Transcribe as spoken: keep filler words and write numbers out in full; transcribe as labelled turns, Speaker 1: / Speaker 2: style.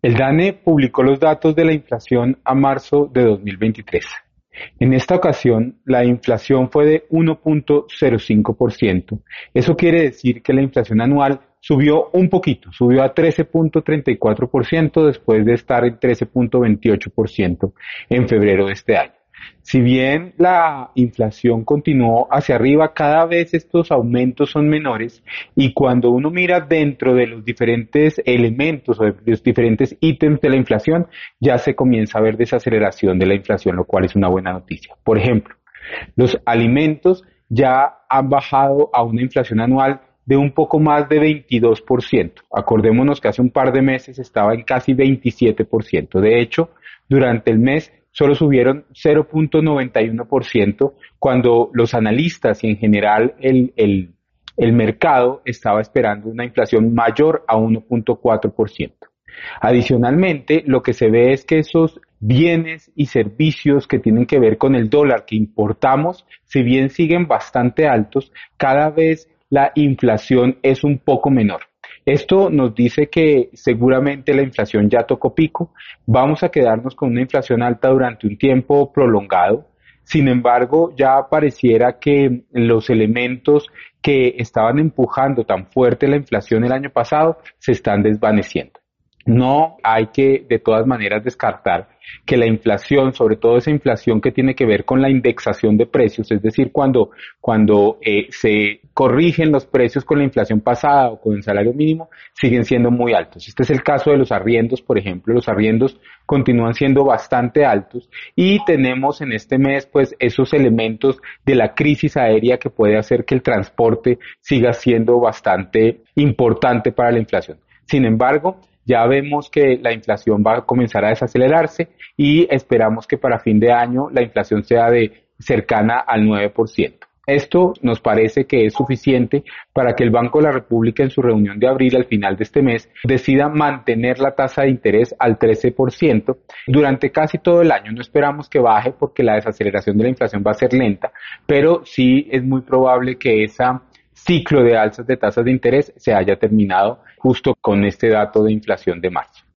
Speaker 1: El DANE publicó los datos de la inflación a marzo de dos mil veintitrés. En esta ocasión, la inflación fue de uno punto cero cinco por ciento. Eso quiere decir que la inflación anual subió un poquito, subió a trece punto treinta y cuatro por ciento después de estar en trece punto veintiocho por ciento en febrero de este año. Si bien la inflación continuó hacia arriba, cada vez estos aumentos son menores y cuando uno mira dentro de los diferentes elementos o de los diferentes ítems de la inflación, ya se comienza a ver desaceleración de la inflación, lo cual es una buena noticia. Por ejemplo, los alimentos ya han bajado a una inflación anual de un poco más de veintidós por ciento. Acordémonos que hace un par de meses estaba en casi veintisiete por ciento. De hecho, durante el mes solo subieron cero punto noventa y uno por ciento cuando los analistas y en general el, el, el mercado estaba esperando una inflación mayor a uno punto cuatro por ciento. Adicionalmente, lo que se ve es que esos bienes y servicios que tienen que ver con el dólar que importamos, si bien siguen bastante altos, cada vez la inflación es un poco menor. Esto nos dice que seguramente la inflación ya tocó pico, vamos a quedarnos con una inflación alta durante un tiempo prolongado. Sin embargo, ya pareciera que los elementos que estaban empujando tan fuerte la inflación el año pasado se están desvaneciendo. No hay que de todas maneras descartar que la inflación, sobre todo esa inflación que tiene que ver con la indexación de precios, es decir, cuando, cuando eh, se corrigen los precios con la inflación pasada o con el salario mínimo, siguen siendo muy altos. Este es el caso de los arriendos, por ejemplo. Los arriendos continúan siendo bastante altos y tenemos en este mes pues esos elementos de la crisis aérea que puede hacer que el transporte siga siendo bastante importante para la inflación. Sin embargo, ya vemos que la inflación va a comenzar a desacelerarse y esperamos que para fin de año la inflación sea de cercana al nueve por ciento. Esto nos parece que es suficiente para que el Banco de la República en su reunión de abril al final de este mes decida mantener la tasa de interés al trece por ciento durante casi todo el año. No esperamos que baje porque la desaceleración de la inflación va a ser lenta, pero sí es muy probable que esa ciclo de alzas de tasas de interés se haya terminado justo con este dato de inflación de marzo.